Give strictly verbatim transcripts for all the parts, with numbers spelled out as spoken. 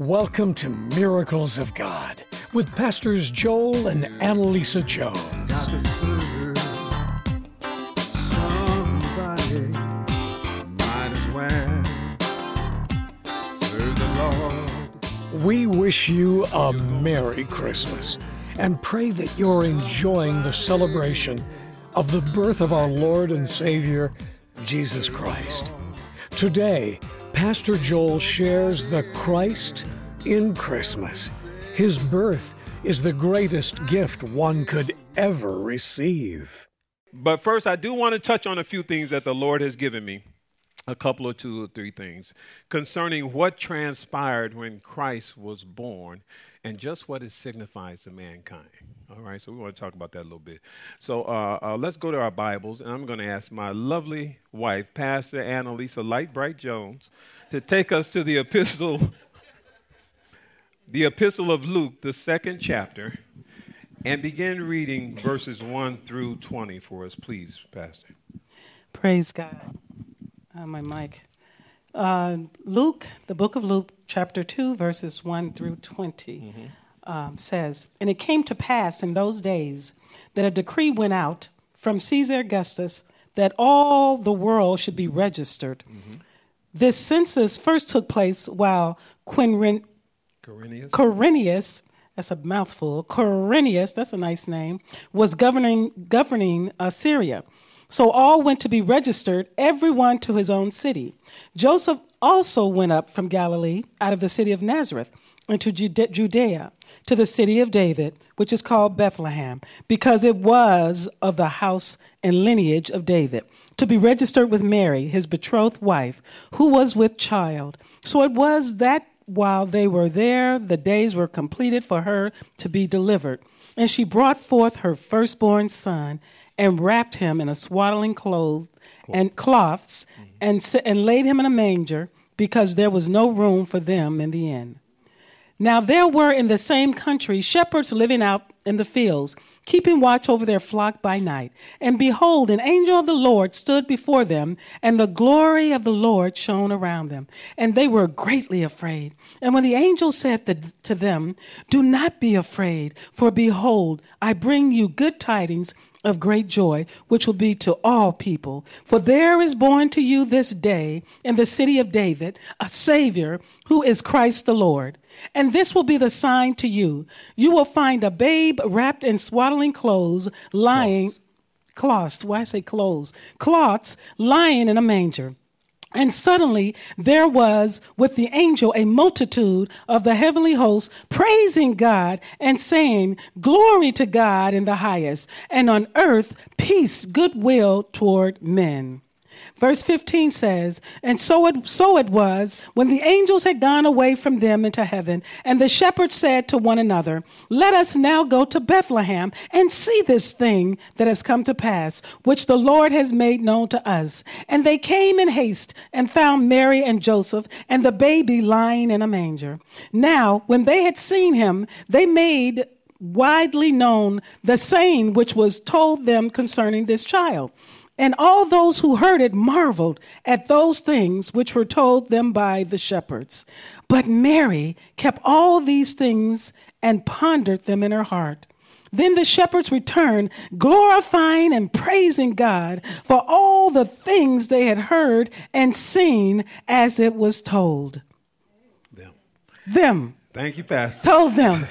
Welcome to Miracles of God with Pastors Joel and Annalisa Jones. Got to serve somebody, might as well serve the Lord. We wish you a Merry Christmas and pray that you're enjoying the celebration of the birth of our Lord and Savior, Jesus Christ. Today, Pastor Joel shares the Christ in Christmas. His birth is the greatest gift one could ever receive. But first, I do want to touch on a few things that the Lord has given me, a couple or two or three things, concerning what transpired when Christ was born and just what it signifies to mankind. All right, so we want to talk about that a little bit. So uh, uh, let's go to our Bibles, and I'm going to ask my lovely wife, Pastor Annalisa Lightbright Jones, to take us to the epistle, the epistle of Luke, the second chapter, and begin reading verses one through twenty for us, please, Pastor. Praise God. Uh, my mic. Uh, Luke, the book of Luke, chapter two, verses one through twenty, mm-hmm. um, says, "And it came to pass in those days that a decree went out from Caesar Augustus that all the world should be registered. Mm-hmm. This census first took place while Quirinius, Quirinius, Quirinius, that's a mouthful, Quirinius, that's a nice name, was governing governing uh, Syria. So all went to be registered, everyone to his own city. Joseph also went up from Galilee, out of the city of Nazareth, into Judea, to the city of David, which is called Bethlehem, because it was of the house and lineage of David, to be registered with Mary, his betrothed wife, who was with child. So it was that while they were there, the days were completed for her to be delivered. And she brought forth her firstborn son, and wrapped him in a swaddling cloth and cloths, and and laid him in a manger, because there was no room for them in the inn. Now there were in the same country shepherds living out in the fields, keeping watch over their flock by night. And behold, an angel of the Lord stood before them, and the glory of the Lord shone around them. And they were greatly afraid. And when the angel said to them, "Do not be afraid, for behold, I bring you good tidings of great joy, which will be to all people. For there is born to you this day in the city of David a Savior, who is Christ the Lord. And this will be the sign to you. You will find a babe wrapped in swaddling clothes, lying, cloths, why I say clothes, cloths, lying in a manger." And suddenly there was with the angel a multitude of the heavenly hosts praising God and saying, "Glory to God in the highest, and on earth peace, goodwill toward men." Verse fifteen says, "And so it, so it was, when the angels had gone away from them into heaven, and the shepherds said to one another, 'Let us now go to Bethlehem and see this thing that has come to pass, which the Lord has made known to us.' And they came in haste and found Mary and Joseph and the baby lying in a manger. Now, when they had seen him, they made widely known the saying which was told them concerning this child. And all those who heard it marveled at those things which were told them by the shepherds. But Mary kept all these things and pondered them in her heart. Then the shepherds returned, glorifying and praising God for all the things they had heard and seen as it was told." Them. Them. Thank you, Pastor. Told them.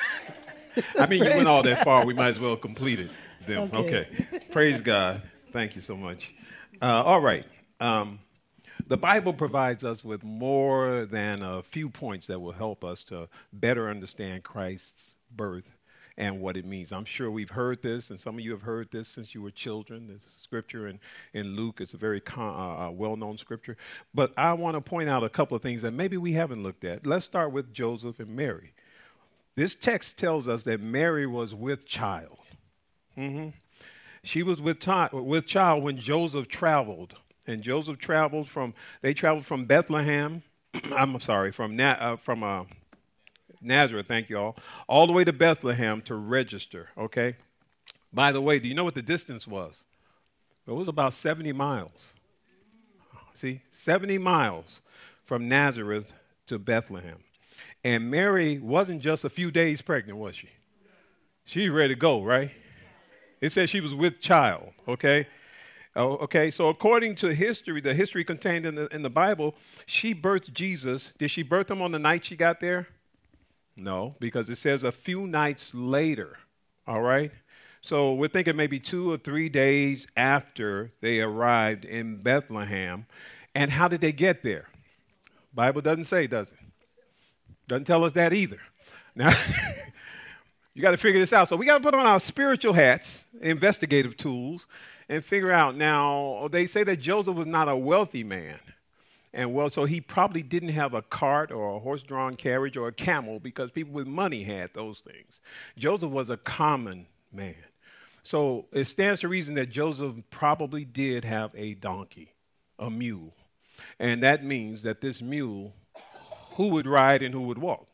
I mean, you went all that far. We might as well complete it. Them. Okay. Okay. Praise God. Thank you so much. Uh, all right. Um, the Bible provides us with more than a few points that will help us to better understand Christ's birth and what it means. I'm sure we've heard this, and some of you have heard this since you were children. This scripture in, in Luke is a very con- uh, well-known scripture. But I want to point out a couple of things that maybe we haven't looked at. Let's start with Joseph and Mary. This text tells us that Mary was with child. Mm-hmm. She was with, ti- with child when Joseph traveled. And Joseph traveled from, they traveled from Bethlehem, I'm sorry, from Na- uh, from uh, Nazareth, thank you all, all the way to Bethlehem to register, okay? By the way, do you know what the distance was? It was about seventy miles. See, seventy miles from Nazareth to Bethlehem. And Mary wasn't just a few days pregnant, was she? She's ready to go, right? It says she was with child, okay? Oh, okay, so according to history, the history contained in the, in the Bible, she birthed Jesus. Did she birth him on the night she got there? No, because it says a few nights later, all right? So we're thinking maybe two or three days after they arrived in Bethlehem. And how did they get there? Bible doesn't say, does it? Doesn't tell us that either. Now, you got to figure this out. So we got to put on our spiritual hats, investigative tools, and figure out. Now, they say that Joseph was not a wealthy man. And well, so he probably didn't have a cart or a horse-drawn carriage or a camel because people with money had those things. Joseph was a common man. So it stands to reason that Joseph probably did have a donkey, a mule. And that means that this mule, who would ride and who would walk?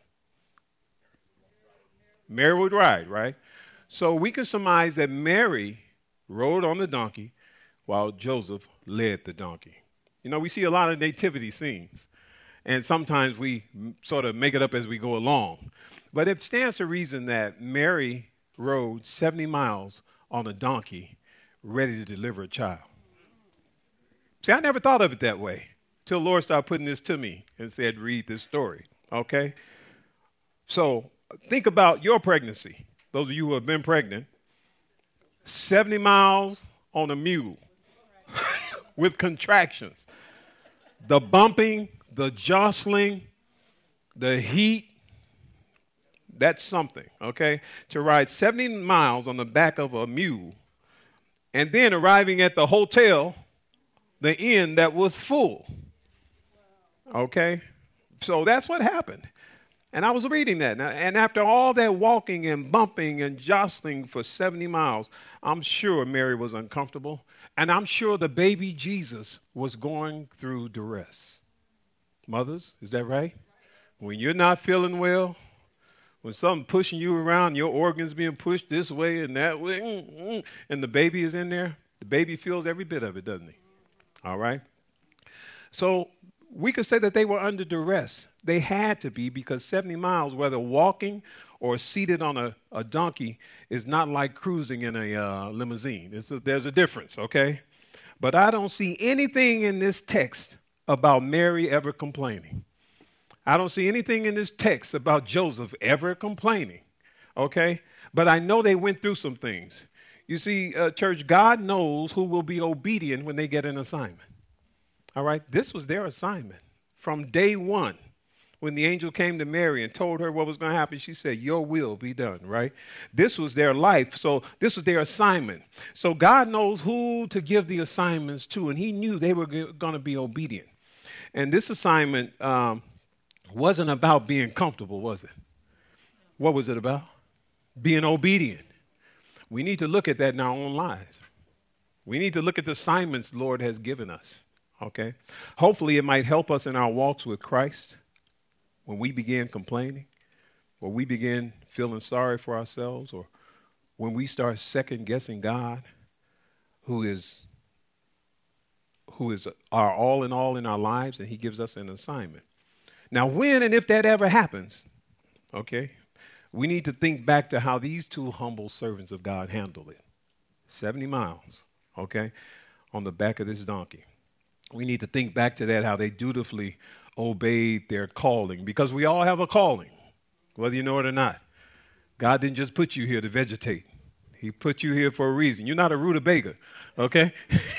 Mary would ride, right? So we can surmise that Mary rode on the donkey while Joseph led the donkey. You know, we see a lot of nativity scenes, and sometimes we sort of make it up as we go along. But it stands to reason that Mary rode seventy miles on a donkey ready to deliver a child. See, I never thought of it that way till the Lord started putting this to me and said, read this story, okay? So think about your pregnancy. Those of you who have been pregnant, seventy miles on a mule with contractions. The bumping, the jostling, the heat, that's something, okay? To ride seventy miles on the back of a mule and then arriving at the hotel, the inn that was full, okay? So that's what happened. And I was reading that. Now, and after all that walking and bumping and jostling for seventy miles, I'm sure Mary was uncomfortable. And I'm sure the baby Jesus was going through duress. Mothers, is that right? When you're not feeling well, when something pushing you around, your organs being pushed this way and that way, mm, mm, and the baby is in there, the baby feels every bit of it, doesn't he? All right? So we could say that they were under duress. They had to be, because seventy miles, whether walking or seated on a, a donkey, is not like cruising in a uh, limousine. It's a, there's a difference, okay? But I don't see anything in this text about Mary ever complaining. I don't see anything in this text about Joseph ever complaining, okay? But I know they went through some things. You see, uh, church, God knows who will be obedient when they get an assignment. All right? This was their assignment from day one. When the angel came to Mary and told her what was going to happen, she said, your will be done, right? This was their life, so this was their assignment. So God knows who to give the assignments to, and he knew they were g- going to be obedient. And this assignment um, wasn't about being comfortable, was it? What was it about? Being obedient. We need to look at that in our own lives. We need to look at the assignments the Lord has given us, okay? Hopefully it might help us in our walks with Christ. When we begin complaining, or we begin feeling sorry for ourselves, or when we start second-guessing God, who is, who is our all in all in our lives, and he gives us an assignment. Now, when and if that ever happens, okay, we need to think back to how these two humble servants of God handled it. seventy miles, okay, on the back of this donkey. We need to think back to that, how they dutifully obeyed their calling, because we all have a calling, whether you know it or not. God didn't just put you here to vegetate. He put you here for a reason. You're not a rutabaga, okay?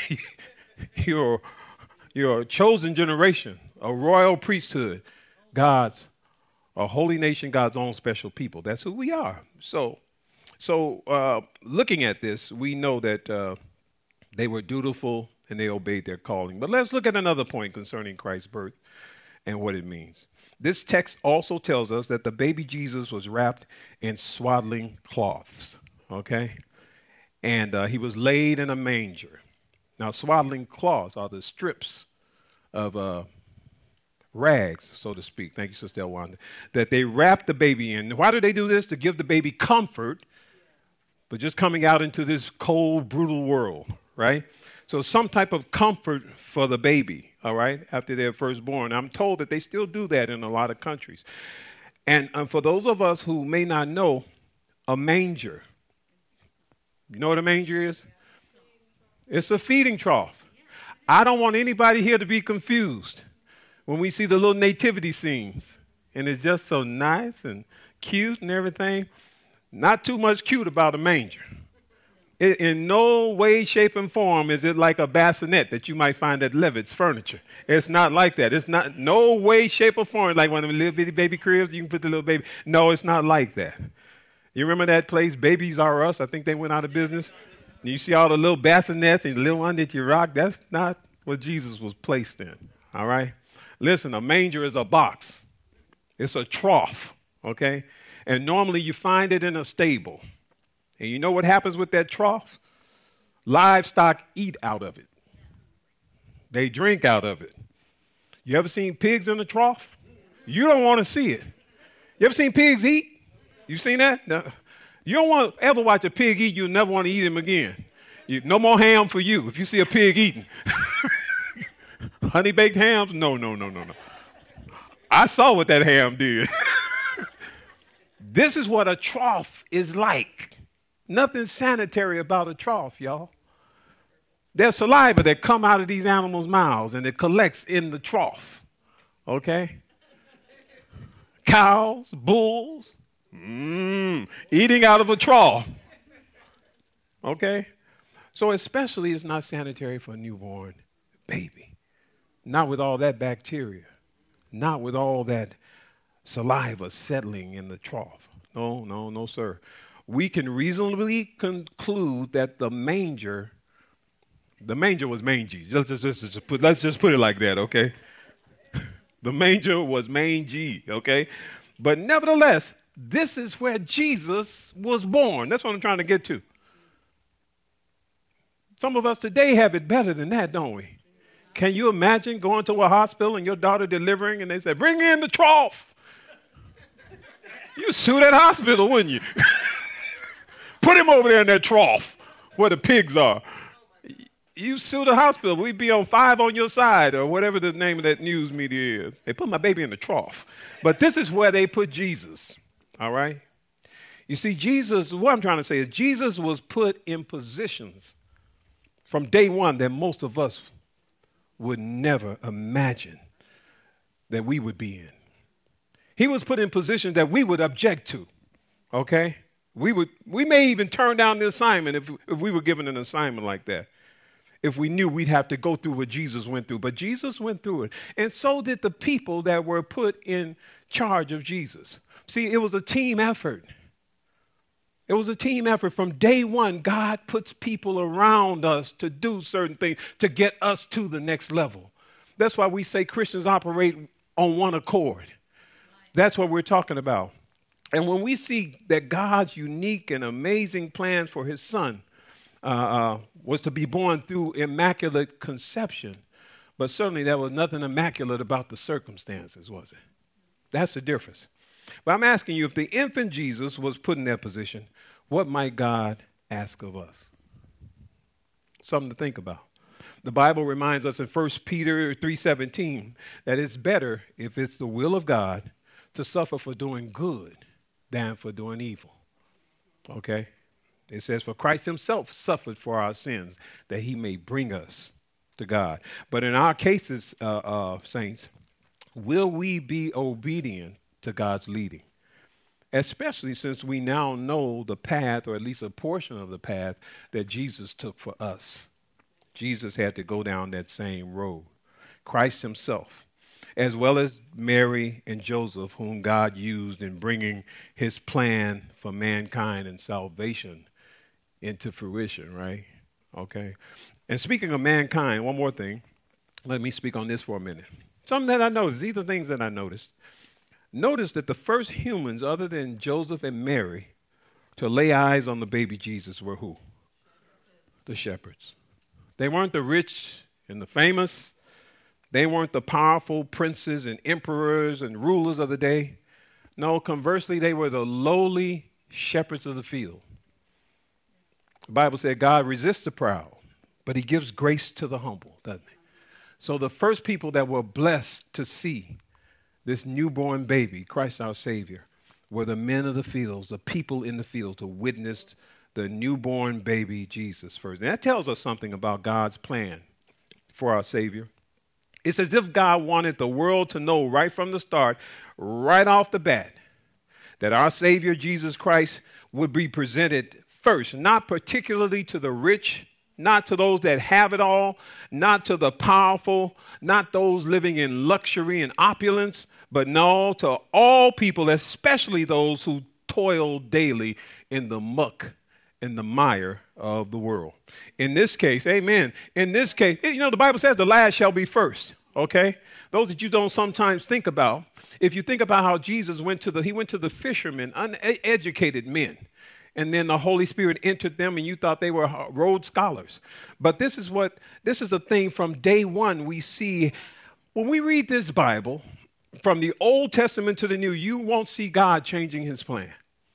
you're, you're a chosen generation, a royal priesthood, God's, a holy nation, God's own special people. That's who we are. So, so uh, looking at this, we know that uh, they were dutiful and they obeyed their calling. But let's look at another point concerning Christ's birth and what it means. This text also tells us that the baby Jesus was wrapped in swaddling cloths, okay? And uh, he was laid in a manger. Now, swaddling cloths are the strips of uh, rags, so to speak. Thank you, Sister Elwanda. That they wrap the baby in. Why do they do this? To give the baby comfort, but just coming out into this cold, brutal world, right? So some type of comfort for the baby, all right, after they're first born. I'm told that they still do that in a lot of countries. And uh, for those of us who may not know, a manger, you know what a manger is? It's a feeding trough. I don't want anybody here to be confused when we see the little nativity scenes. And it's just so nice and cute and everything. Not too much cute about a manger. It, in no way, shape, and form is it like a bassinet that you might find at Levitt's Furniture. It's not like that. It's not no way, shape, or form like one of the little bitty baby cribs. You can put the little baby. No, it's not like that. You remember that place, Babies R Us? I think they went out of business. And you see all the little bassinets and the little one that you rock. That's not what Jesus was placed in. All right? Listen, a manger is a box. It's a trough, okay? And normally you find it in a stable. And you know what happens with that trough? Livestock eat out of it. They drink out of it. You ever seen pigs in a trough? You don't want to see it. You ever seen pigs eat? You seen that? No. You don't want to ever watch a pig eat. You'll never want to eat him again. You, no more ham for you if you see a pig eating. Honey baked hams? No, no, no, no, no. I saw what that ham did. This is what a trough is like. Nothing sanitary about a trough, y'all. There's saliva that come out of these animals' mouths and it collects in the trough. Okay? Cows, bulls, mm, eating out of a trough. Okay? So especially it's not sanitary for a newborn baby. Not with all that bacteria. Not with all that saliva settling in the trough. No, no, no, sir. We can reasonably conclude that the manger, the manger was mangy. Let's just, let's just, put, let's just put it like that, okay? The manger was mangy, okay? But nevertheless, this is where Jesus was born. That's what I'm trying to get to. Some of us today have it better than that, don't we? Can you imagine going to a hospital and your daughter delivering and they say, bring in the trough? You'd sue that hospital, wouldn't you? Put him over there in that trough where the pigs are. You sue the hospital. We'd be on Five on Your Side or whatever the name of that news media is. They put my baby in the trough. But this is where they put Jesus, all right? You see, Jesus, what I'm trying to say is Jesus was put in positions from day one that most of us would never imagine that we would be in. He was put in positions that we would object to, okay? We would, we may even turn down the assignment if, if we were given an assignment like that, if we knew we'd have to go through what Jesus went through. But Jesus went through it, and so did the people that were put in charge of Jesus. See, it was a team effort. It was a team effort. From day one, God puts people around us to do certain things to get us to the next level. That's why we say Christians operate on one accord. That's what we're talking about. And when we see that God's unique and amazing plan for his son uh, uh, was to be born through immaculate conception, but certainly there was nothing immaculate about the circumstances, was it? That's the difference. But I'm asking you, if the infant Jesus was put in that position, what might God ask of us? Something to think about. The Bible reminds us in First Peter three seventeen that it's better, if it's the will of God, to suffer for doing good than for doing evil. Okay? It says, for Christ himself suffered for our sins, that he may bring us to God. But in our cases, uh, uh, saints, will we be obedient to God's leading? Especially since we now know the path, or at least a portion of the path, that Jesus took for us. Jesus had to go down that same road. Christ himself, as well as Mary and Joseph, whom God used in bringing his plan for mankind and salvation into fruition, right? Okay. And speaking of mankind, one more thing. Let me speak on this for a minute. Something that I noticed. These are things that I noticed. Notice that the first humans, other than Joseph and Mary, to lay eyes on the baby Jesus were who? The shepherds. They weren't the rich and the famous. They weren't the powerful princes and emperors and rulers of the day. No, conversely, they were the lowly shepherds of the field. The Bible said God resists the proud, but he gives grace to the humble, doesn't he? So the first people that were blessed to see this newborn baby, Christ our Savior, were the men of the fields, the people in the fields who witnessed the newborn baby Jesus first. And that tells us something about God's plan for our Savior. It's as if God wanted the world to know right from the start, right off the bat, that our Savior Jesus Christ would be presented first, not particularly to the rich, not to those that have it all, not to the powerful, not those living in luxury and opulence, but no, to all people, especially those who toil daily in the muck and the mire of the world. In this case, amen, in this case, you know, the Bible says the last shall be first, okay? Those that you don't sometimes think about. If you think about how Jesus went to the, he went to the fishermen, uneducated men, and then the Holy Spirit entered them and you thought they were Rhodes Scholars. But this is what, this is the thing from day one we see. When we read this Bible, from the Old Testament to the New, you won't see God changing his plan.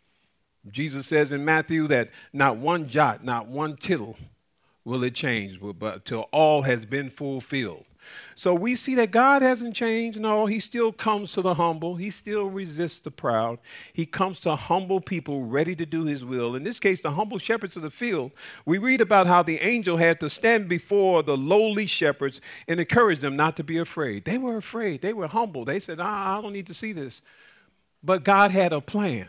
Jesus says in Matthew that not one jot, not one tittle will it change, but till all has been fulfilled. So we see that God hasn't changed. No, he still comes to the humble. He still resists the proud. He comes to humble people ready to do his will. In this case, the humble shepherds of the field. We read about how the angel had to stand before the lowly shepherds and encourage them not to be afraid. They were afraid. They were humble. They said, ah, I don't need to see this. But God had a plan.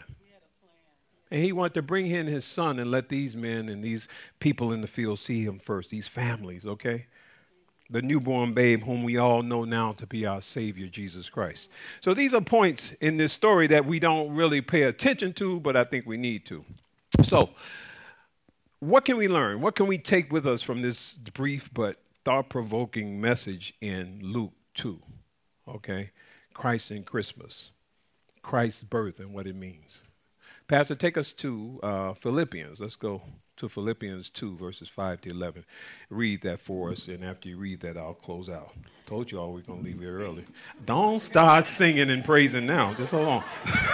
And he wanted to bring in his son and let these men and these people in the field see him first, these families, okay? The newborn babe whom we all know now to be our Savior, Jesus Christ. So these are points in this story that we don't really pay attention to, but I think we need to. So what can we learn? What can we take with us from this brief but thought-provoking message in Luke two? Okay, Christ and Christmas, Christ's birth and what it means. Pastor, take us to uh, Philippians. Let's go to Philippians two, verses five to eleven. Read that for us, and after you read that, I'll close out. Told you all we're going to leave here early. Don't start singing and praising now. Just hold on.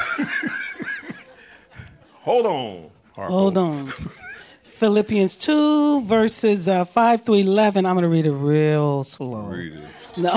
hold on. Harpo. Hold on. Philippians two, verses uh, five through eleven. I'm going to read it real slow. Read it. No.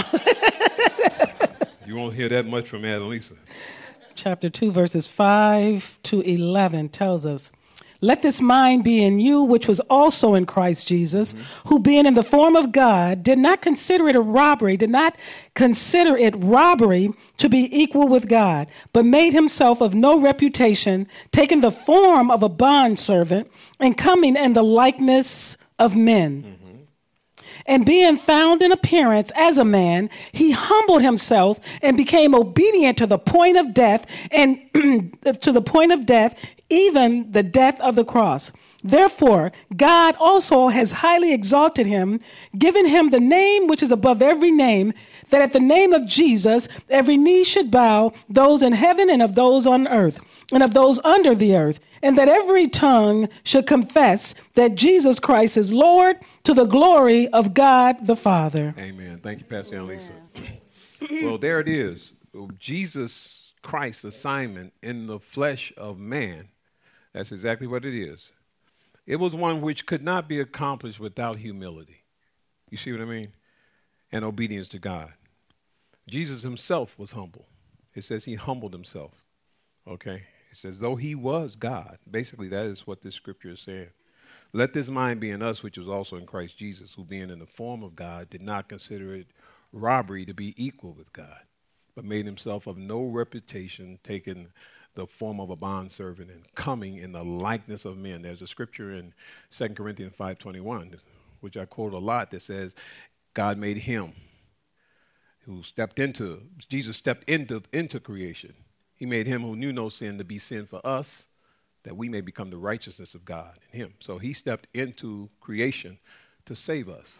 You won't hear that much from Adelisa. Chapter two, verses five to eleven tells us, let this mind be in you, which was also in Christ Jesus, mm-hmm. who being in the form of God, did not consider it a robbery, did not consider it robbery to be equal with God, but made himself of no reputation, taking the form of a bondservant and coming in the likeness of men. Mm-hmm. And being found in appearance as a man, he humbled himself and became obedient to the point of death, and to the point of death, even the death of the cross. Therefore, God also has highly exalted him, given him the name which is above every name, that at the name of Jesus, every knee should bow, those in heaven and of those on earth, and of those under the earth, and that every tongue should confess that Jesus Christ is Lord, to the glory of God the Father. Amen. Thank you, Pastor Annalisa. Well, there it is. Jesus Christ's assignment in the flesh of man, that's exactly what it is. It was one which could not be accomplished without humility. You see what I mean? And obedience to God. Jesus himself was humble. It says he humbled himself. Okay? It says, though he was God. Basically, that is what this scripture is saying. Let this mind be in us, which was also in Christ Jesus, who being in the form of God, did not consider it robbery to be equal with God, but made himself of no reputation, taking the form of a bondservant and coming in the likeness of men. There's a scripture in Second Corinthians five twenty-one, which I quote a lot, that says, God made him who stepped into, Jesus stepped into, into creation. He made him who knew no sin to be sin for us, that we may become the righteousness of God in him. So he stepped into creation to save us.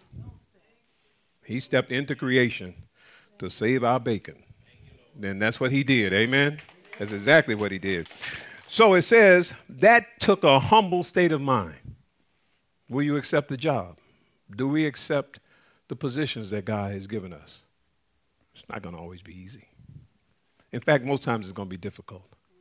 He stepped into creation to save our bacon. And that's what he did. Amen? That's exactly what he did. So it says, that took a humble state of mind. Will you accept the job? Do we accept the positions that God has given us? It's not going to always be easy. In fact, most times it's going to be difficult.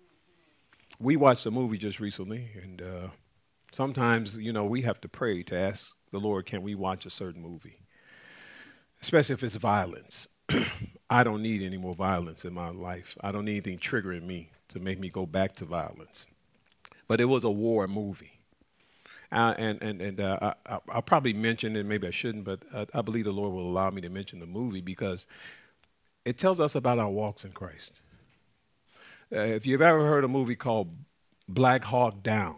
We watched a movie just recently, and uh, sometimes, you know, we have to pray to ask the Lord, can we watch a certain movie? Especially if it's violence. I don't need any more violence in my life. I don't need anything triggering me to make me go back to violence. But it was a war movie. Uh, and and, and uh, I, I'll probably mention it, maybe I shouldn't, but I, I believe the Lord will allow me to mention the movie because it tells us about our walks in Christ. Uh, if you've ever heard a movie called Black Hawk Down,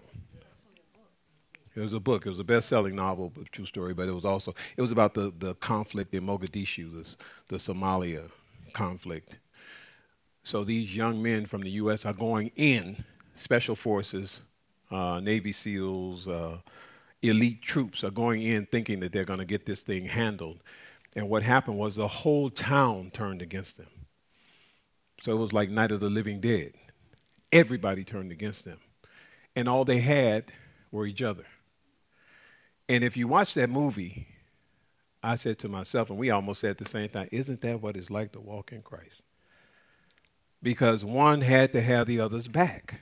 it was a book. It was a best-selling novel, a true story, but it was also, it was about the, the conflict in Mogadishu, the, the Somalia conflict. So these young men from the U S are going in, special forces, uh, Navy SEALs, uh, elite troops are going in thinking that they're going to get this thing handled. And what happened was the whole town turned against them. So it was like Night of the Living Dead. Everybody turned against them. And all they had were each other. And if you watch that movie, I said to myself, and we almost said at the same time, isn't that what it's like to walk in Christ? Because one had to have the other's back.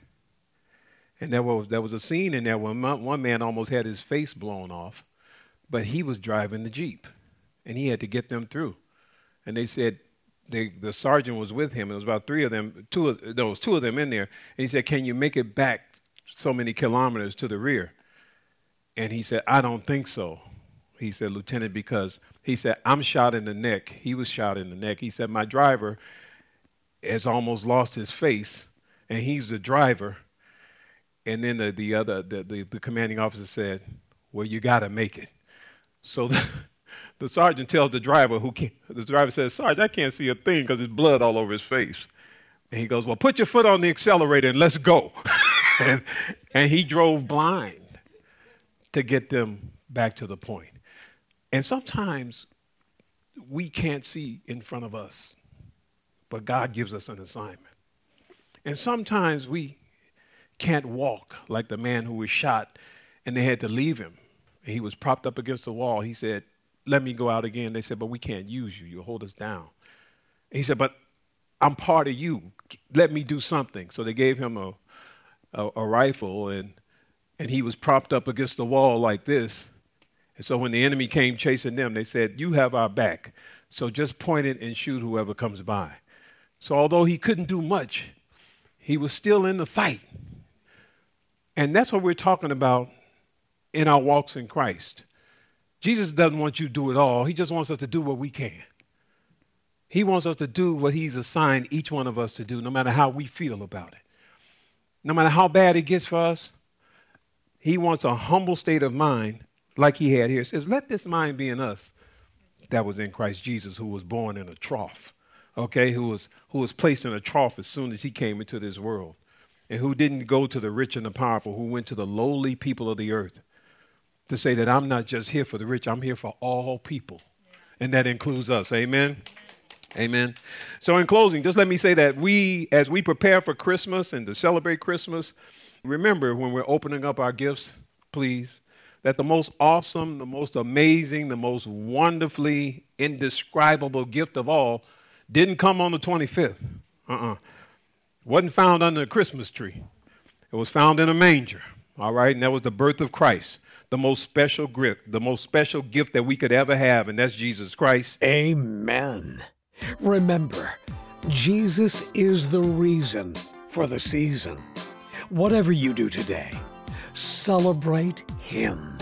And there was, there was a scene in there where one man almost had his face blown off, but he was driving the Jeep, and he had to get them through. And they said, they, the sergeant was with him, and there was about three of them, two of, there was two of them in there, and he said, can you make it back so many kilometers to the rear? And he said, I don't think so. He said, Lieutenant, because he said, I'm shot in the neck. He was shot in the neck. He said, my driver has almost lost his face, and he's the driver. And then the, the other, the, the, the commanding officer said, well, you got to make it. So the, the sergeant tells the driver, who can't, the driver says, Sarge, I can't see a thing because there's blood all over his face. And he goes, well, put your foot on the accelerator and let's go. and, and he drove blind to get them back to the point. And sometimes we can't see in front of us, but God gives us an assignment. And sometimes we can't walk like the man who was shot and they had to leave him. And he was propped up against the wall. He said, let me go out again. They said, but we can't use you. You'll hold us down. And he said, but I'm part of you. Let me do something. So they gave him a, a, a rifle, and and he was propped up against the wall like this. And so when the enemy came chasing them, they said, you have our back. So just point it and shoot whoever comes by. So although he couldn't do much, he was still in the fight. And that's what we're talking about in our walks in Christ. Jesus doesn't want you to do it all. He just wants us to do what we can. He wants us to do what he's assigned each one of us to do, no matter how we feel about it. No matter how bad it gets for us, he wants a humble state of mind like he had here. It says, let this mind be in us that was in Christ Jesus, who was born in a trough, okay, who was, who was placed in a trough as soon as he came into this world, and who didn't go to the rich and the powerful, who went to the lowly people of the earth to say that I'm not just here for the rich, I'm here for all people, and that includes us. Amen. Amen. So in closing, just let me say that we, as we prepare for Christmas and to celebrate Christmas, remember when we're opening up our gifts, please, that the most awesome, the most amazing, the most wonderfully indescribable gift of all didn't come on the twenty-fifth. Uh-uh. Wasn't found under a Christmas tree. It was found in a manger. All right. And that was the birth of Christ, the most special gift, the most special gift that we could ever have. And that's Jesus Christ. Amen. Remember, Jesus is the reason for the season. Whatever you do today, celebrate Him.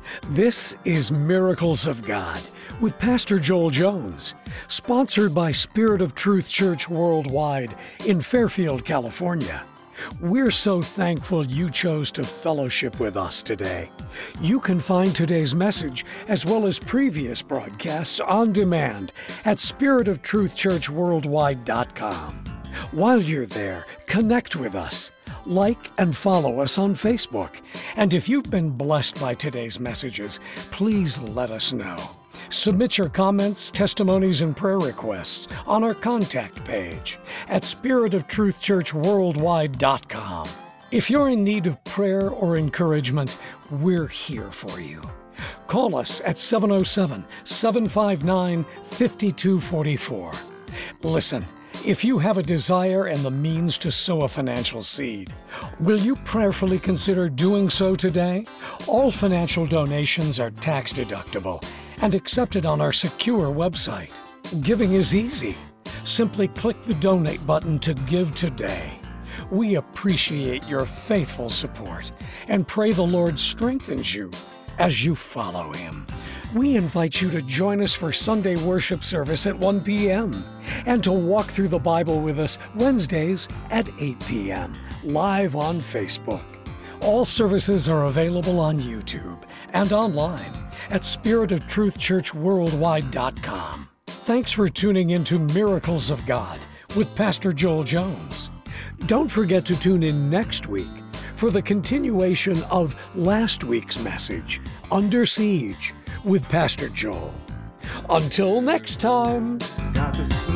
This is Miracles of God with Pastor Joel Jones, sponsored by Spirit of Truth Church Worldwide in Fairfield, California. We're so thankful you chose to fellowship with us today. You can find today's message as well as previous broadcasts on demand at spirit of truth church worldwide dot com. While you're there, connect with us. Like and follow us on Facebook. And if you've been blessed by today's messages, please let us know. Submit your comments, testimonies, and prayer requests on our contact page at spirit of truth church worldwide dot com. If you're in need of prayer or encouragement, we're here for you. Call us at seven oh seven, seven five nine, five two four four. Listen, if you have a desire and the means to sow a financial seed, will you prayerfully consider doing so today? All financial donations are tax deductible and accepted on our secure website. Giving is easy. Simply click the donate button to give today. We appreciate your faithful support and pray the Lord strengthens you as you follow Him. We invite you to join us for Sunday worship service at one p.m. and to walk through the Bible with us Wednesdays at eight p.m. live on Facebook. All services are available on YouTube and online at spirit of truth church worldwide dot com. Thanks for tuning into Miracles of God with Pastor Joel Jones. Don't forget to tune in next week for the continuation of last week's message, Under Siege, with Pastor Joel. Until next time. Got to